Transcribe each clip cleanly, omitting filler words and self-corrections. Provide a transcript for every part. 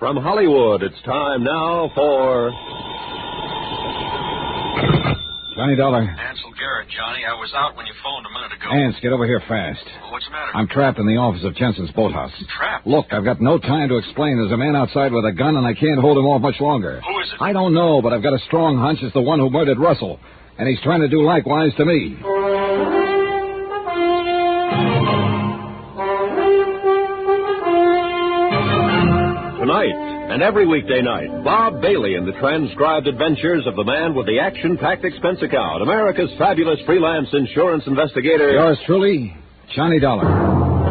From Hollywood, it's time now for... Johnny Dollar. Ansel Garrett, Johnny. I was out when you phoned a minute ago. Ants, get over here fast. Well, what's the matter? I'm trapped in the office of Jensen's boathouse. Trapped? Look, I've got no time to explain. There's a man outside with a gun, and I can't hold him off much longer. Who is it? I don't know, but I've got a strong hunch it's the one who murdered Russell, and he's trying to do likewise to me. Tonight, and every weekday night, Bob Bailey in the transcribed adventures of the man with the action-packed expense account, America's fabulous freelance insurance investigator. Yours truly, Johnny Dollar.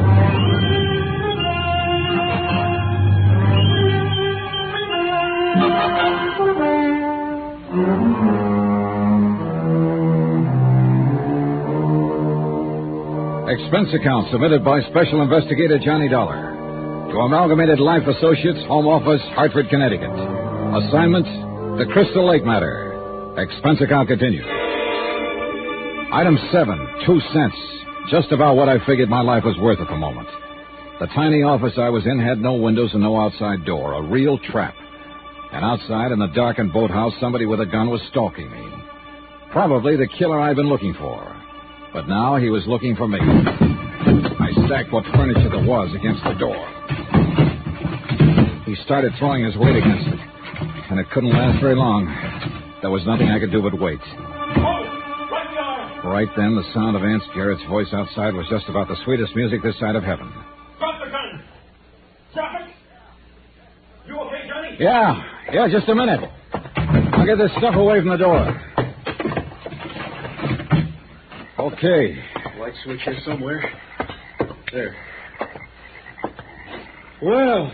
Expense account submitted by Special Investigator Johnny Dollar. To Amalgamated Life Associates, Home Office, Hartford, Connecticut. Assignment, the Crystal Lake matter. Expense account continued. Item 7, 2 cents. Just about what I figured my life was worth at the moment. The tiny office I was in had no windows and no outside door. A real trap. And outside in the darkened boathouse, somebody with a gun was stalking me. Probably the killer I've been looking for. But now he was looking for me. I stacked what furniture there was against the door. He started throwing his weight against it, and it couldn't last very long. There was nothing I could do but wait. Right then, the sound of Aunt Garrett's voice outside was just about the sweetest music this side of heaven. Drop the gun! Drop it! You okay, Johnny? Yeah, just a minute. I'll get this stuff away from the door. Okay. Light switch here somewhere. There. Well,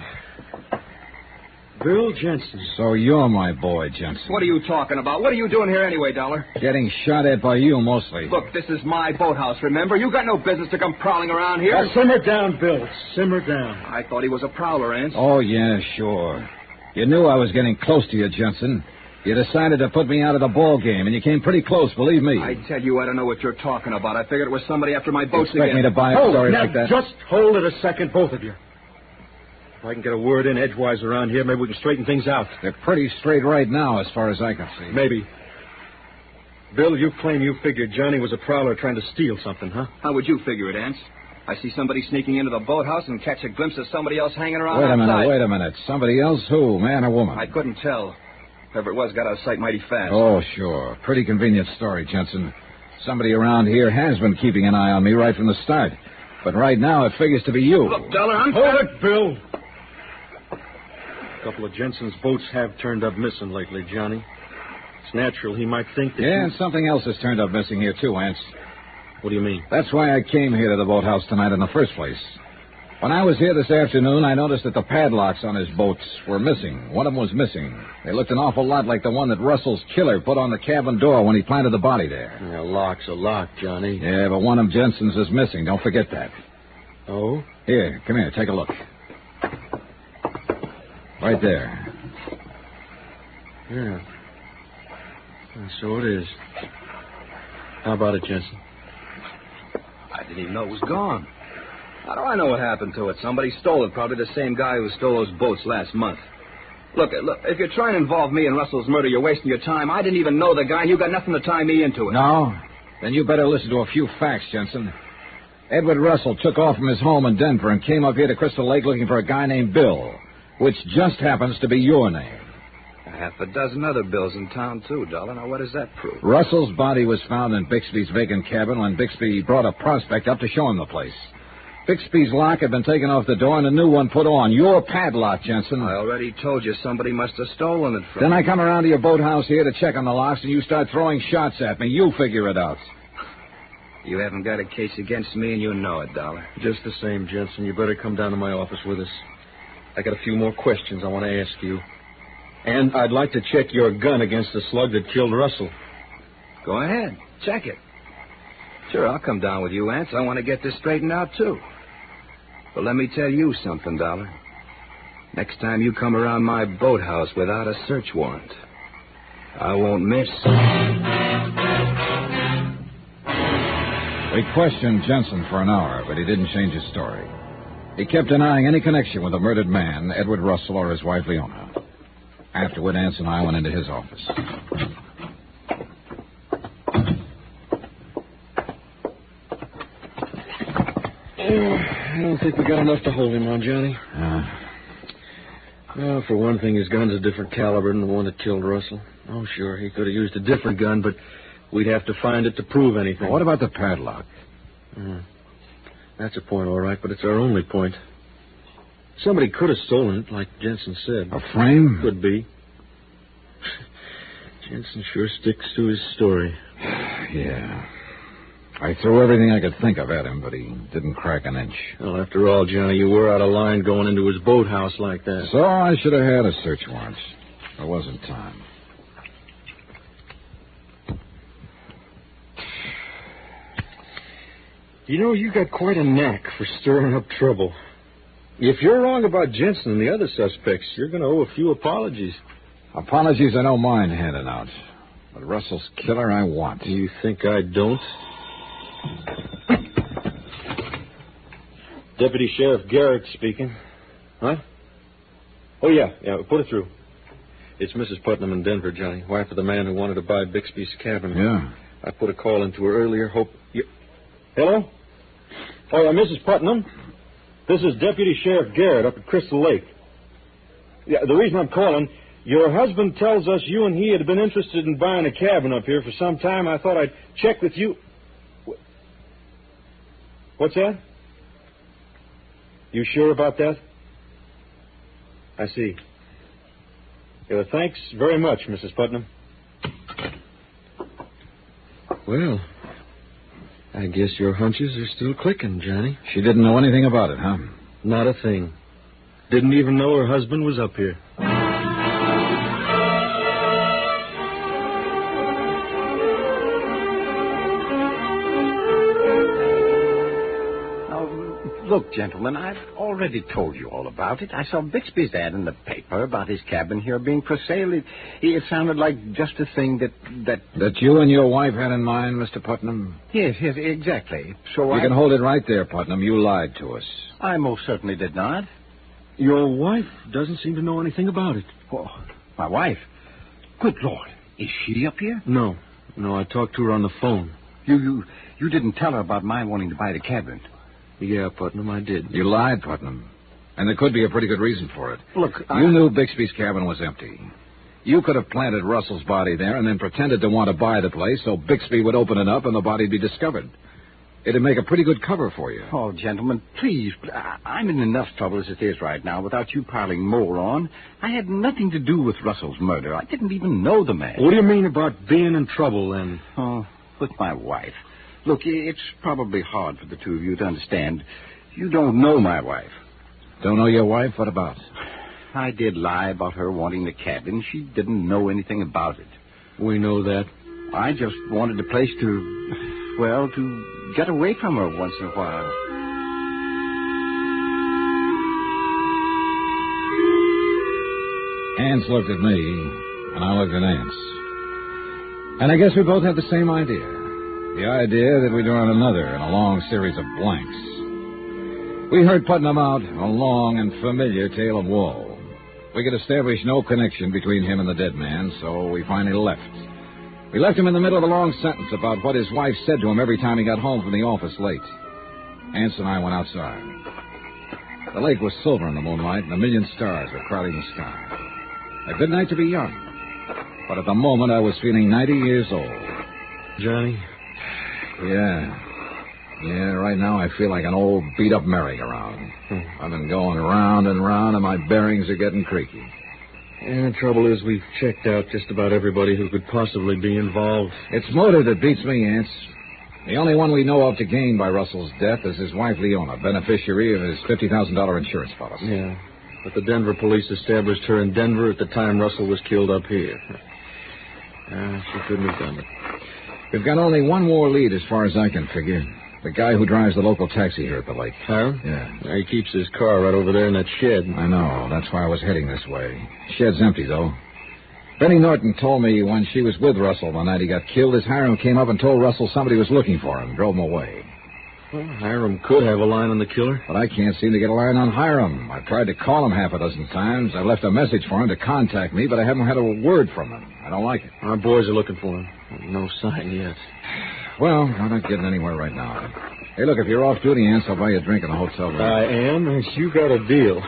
Bill Jensen. So you're my boy, Jensen. What are you talking about? What are you doing here anyway, Dollar? Getting shot at by you, mostly. Look, this is my boathouse, remember? You got no business to come prowling around here. Now, simmer down, Bill. Simmer down. I thought he was a prowler, Ance. Oh, yeah, sure. You knew I was getting close to you, Jensen. You decided to put me out of the ball game, and you came pretty close, believe me. I tell you, I don't know what you're talking about. I figured it was somebody after my boats Expect again. me to buy a Hold story it. Now, like that? just hold it a second, both of you. If I can get a word in edgewise around here, maybe we can straighten things out. They're pretty straight right now, as far as I can see. Maybe. Bill, you claim you figured Johnny was a prowler trying to steal something, huh? How would you figure it, Ance? I see somebody sneaking into the boathouse and catch a glimpse of somebody else hanging around outside. Wait a minute. Somebody else? Who? Man or woman? I couldn't tell. Whoever it was got out of sight mighty fast. Oh, sure. Pretty convenient story, Jensen. Somebody around here has been keeping an eye on me right from the start. But right now, it figures to be you. Look, Dollar, I'm... Hold it, Bill. A couple of Jensen's boats have turned up missing lately, Johnny. It's natural he might think that... Yeah, and something else has turned up missing here, too, Ance. What do you mean? That's why I came here to the boathouse tonight in the first place. When I was here this afternoon, I noticed that the padlocks on his boats were missing. One of them was missing. They looked an awful lot like the one that Russell's killer put on the cabin door when he planted the body there. Yeah, a lock's a lock, Johnny. Yeah, but one of Jensen's is missing. Don't forget that. Oh? Here, come here. Take a look. Right there. Yeah. So it is. How about it, Jensen? I didn't even know it was gone. How do I know what happened to it? Somebody stole it. Probably the same guy who stole those boats last month. Look, if you're trying to involve me in Russell's murder, you're wasting your time. I didn't even know the guy, and you got nothing to tie me into it. No? Then you better listen to a few facts, Jensen. Edward Russell took off from his home in Denver and came up here to Crystal Lake looking for a guy named Bill, which just happens to be your name. Half a dozen other Bills in town, too, Dollar. Now, what does that prove? Russell's body was found in Bixby's vacant cabin when Bixby brought a prospect up to show him the place. Bixby's lock had been taken off the door and a new one put on. Your padlock, Jensen. I already told you somebody must have stolen it from Then me. I come around to your boathouse here to check on the locks, and you start throwing shots at me. You figure it out. You haven't got a case against me, and you know it, Dollar. Just the same, Jensen. You better come down to my office with us. I got a few more questions I want to ask you. And I'd like to check your gun against the slug that killed Russell. Go ahead. Check it. Sure, I'll come down with you, Ance. I want to get this straightened out, too. But let me tell you something, Dollar. Next time you come around my boathouse without a search warrant, I won't miss. We questioned Jensen for an hour, but he didn't change his story. He kept denying any connection with the murdered man, Edward Russell, or his wife, Leona. Afterward, Ance and I went into his office. I don't think we got enough to hold him on, Johnny. Well, for one thing, his gun's a different caliber than the one that killed Russell. Oh, sure, he could have used a different gun, but we'd have to find it to prove anything. Well, what about the padlock? That's a point, all right, but it's our only point. Somebody could have stolen it, like Jensen said. A frame? Could be. Jensen sure sticks to his story. Yeah. I threw everything I could think of at him, but he didn't crack an inch. Well, after all, Johnny, you were out of line going into his boathouse like that. So I should have had a search warrant. There wasn't time. You know, you got quite a knack for stirring up trouble. If you're wrong about Jensen and the other suspects, you're going to owe a few apologies. Apologies I don't mind handing out. But Russell's killer I want. You think I don't? Deputy Sheriff Garrett speaking. Huh? Oh, yeah, put it through. It's Mrs. Putnam in Denver, Johnny, wife of the man who wanted to buy Bixby's cabin. Yeah. I put a call into her earlier. Hope you... Hello? Oh, yeah, Mrs. Putnam. This is Deputy Sheriff Garrett up at Crystal Lake. Yeah, the reason I'm calling, your husband tells us you and he had been interested in buying a cabin up here for some time. I thought I'd check with you. What's that? You sure about that? I see. Yeah, thanks very much, Mrs. Putnam. Well, I guess your hunches are still clicking, Johnny. She didn't know anything about it, huh? Not a thing. Didn't even know her husband was up here. Look, gentlemen, I've already told you all about it. I saw Bixby's ad in the paper about his cabin here being for sale. It sounded like just a thing that... That you and your wife had in mind, Mr. Putnam? Yes, exactly. So You can hold it right there, Putnam. You lied to us. I most certainly did not. Your wife doesn't seem to know anything about it. Oh, my wife? Good Lord. Is she up here? No, I talked to her on the phone. You didn't tell her about my wanting to buy the cabin? Yeah, Putnam, I did. You lied, Putnam. And there could be a pretty good reason for it. Look, You knew Bixby's cabin was empty. You could have planted Russell's body there and then pretended to want to buy the place so Bixby would open it up and the body'd be discovered. It'd make a pretty good cover for you. Oh, gentlemen, please. I'm in enough trouble as it is right now without you piling more on. I had nothing to do with Russell's murder. I didn't even know the man. What do you mean about being in trouble, then? Oh, with my wife. Look, it's probably hard for the two of you to understand. You don't know my wife. Don't know your wife? What about? I did lie about her wanting the cabin. She didn't know anything about it. We know that. I just wanted a place to get away from her once in a while. Ance looked at me, and I looked at Ance. And I guess we both had the same idea. The idea that we'd run another in a long series of blanks. We heard Putnam out a long and familiar tale of woe. We could establish no connection between him and the dead man, so we finally left. We left him in the middle of a long sentence about what his wife said to him every time he got home from the office late. Ance and I went outside. The lake was silver in the moonlight, and a million stars were crowding the sky. A good night to be young. But at the moment, I was feeling 90 years old. Johnny? Yeah, right now I feel like an old beat-up merry-go-round. I've been going round and round, and my bearings are getting creaky. And the trouble is we've checked out just about everybody who could possibly be involved. It's motive that beats me, Ance. The only one we know of to gain by Russell's death is his wife, Leona, beneficiary of his $50,000 insurance policy. Yeah, but the Denver police established her in Denver at the time Russell was killed up here. She couldn't have done it. We've got only one more lead as far as I can figure. The guy who drives the local taxi here at the lake. Harold? Yeah. He keeps his car right over there in that shed. I know. That's why I was heading this way. Shed's empty, though. Benny Norton told me when she was with Russell the night he got killed, his harem came up and told Russell somebody was looking for him and drove him away. Well, Hiram could have a line on the killer. But I can't seem to get a line on Hiram. I've tried to call him half a dozen times. I've left a message for him to contact me, but I haven't had a word from him. I don't like it. Our boys are looking for him. No sign yet. Well, I'm not getting anywhere right now. Hey, look, if you're off duty, Ants, I'll buy you a drink in the hotel room. I am. You got a deal.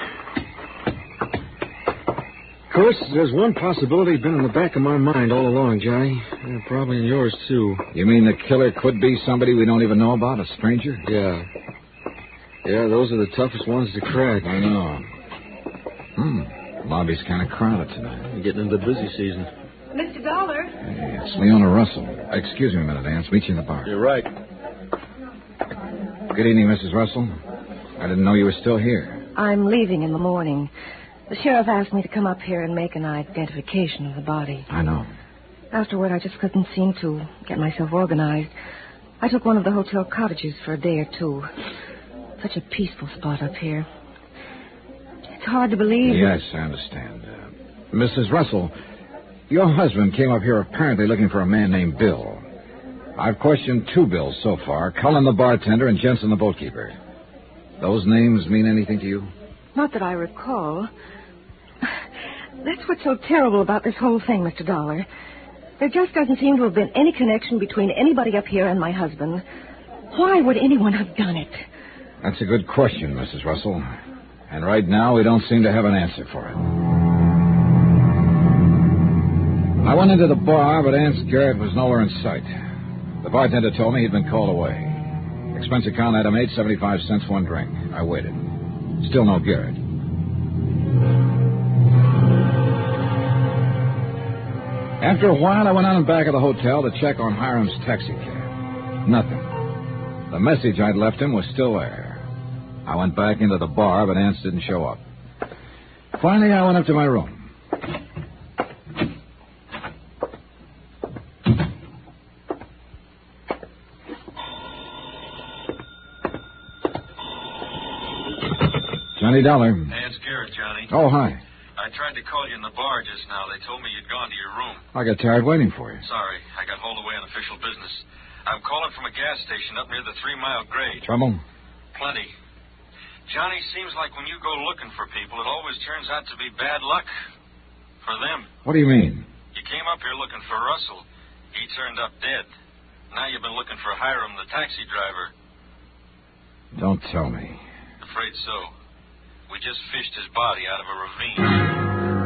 Of course, there's one possibility been in the back of my mind all along, Johnny. And probably in yours, too. You mean the killer could be somebody we don't even know about, a stranger? Yeah. Yeah, those are the toughest ones to crack. I know. Lobby's kind of crowded tonight. We're getting into busy season. Mr. Dollar? Hey, it's Leona Russell. Excuse me a minute, Ants. Meet you in the bar. You're right. Good evening, Mrs. Russell. I didn't know you were still here. I'm leaving in the morning. The sheriff asked me to come up here and make an identification of the body. I know. Afterward, I just couldn't seem to get myself organized. I took one of the hotel cottages for a day or two. Such a peaceful spot up here. It's hard to believe. Yes, I understand. Mrs. Russell, your husband came up here apparently looking for a man named Bill. I've questioned 2 Bills so far, Cullen the bartender and Jensen the boatkeeper. Those names mean anything to you? Not that I recall. That's what's so terrible about this whole thing, Mr. Dollar. There just doesn't seem to have been any connection between anybody up here and my husband. Why would anyone have done it? That's a good question, Mrs. Russell. And right now, we don't seem to have an answer for it. I went into the bar, but Ants Garrett was nowhere in sight. The bartender told me he'd been called away. Expense account item 8, 75 cents, 1 drink. I waited. Still no Garrett. After a while, I went on back of the hotel to check on Hiram's taxi cab. Nothing. The message I'd left him was still there. I went back into the bar, but Ants didn't show up. Finally, I went up to my room. Johnny Dollar. Hey, it's Garrett, Johnny. Oh, hi. I tried to call you in the bar just now. They told me you'd gone to your room. I got tired waiting for you. Sorry, I got hauled away on official business. I'm calling from a gas station up near the 3 Mile grade. Trouble? Plenty. Johnny, seems like when you go looking for people, it always turns out to be bad luck. For them. What do you mean? You came up here looking for Russell. He turned up dead. Now you've been looking for Hiram, the taxi driver. Don't tell me. Afraid so. We just fished his body out of a ravine.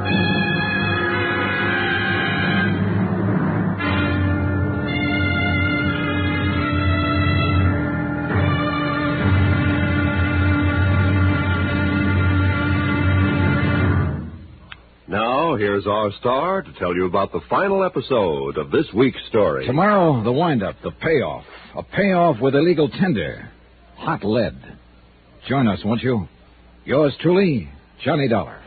Now, here's our star to tell you about the final episode of this week's story. Tomorrow, the wind-up, the payoff. A payoff with illegal tender. Hot lead. Join us, won't you? Yours truly, Johnny Dollar.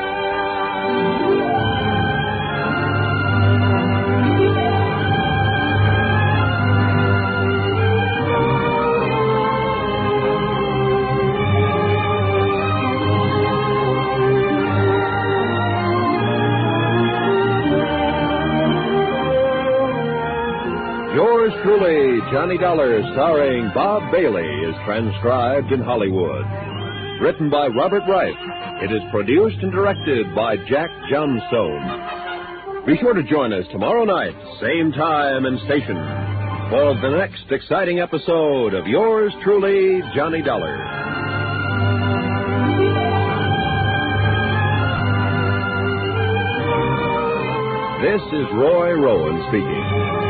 Yours truly, Johnny Dollar, starring Bob Bailey, is transcribed in Hollywood. Written by Robert Wright. It is produced and directed by Jack Johnstone. Be sure to join us tomorrow night, same time and station, for the next exciting episode of Yours truly, Johnny Dollar. This is Roy Rowan speaking.